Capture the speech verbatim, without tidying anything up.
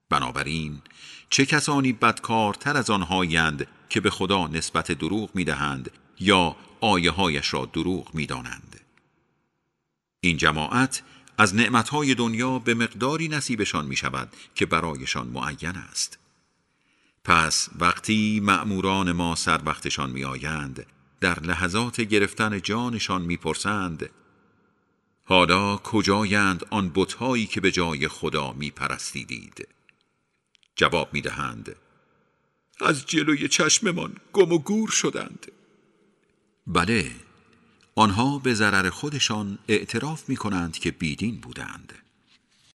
بنابراین چه کسانی بدکارتر از آنهایند که به خدا نسبت دروغ می‌دهند یا آیه هایش را دروغ می‌دانند. این جماعت از نعمتهای دنیا به مقداری نصیبشان می شود که برایشان معین است. پس وقتی مأموران ما سر وقتشان می آیند، در لحظات گرفتن جانشان می پرسند حالا کجایند آن بت‌هایی که به جای خدا می پرستیدید؟ جواب می دهند از جلوی چشممان گم و گور شدند. بله، آنها به ضرر خودشان اعتراف می کنند که بیدین بودند.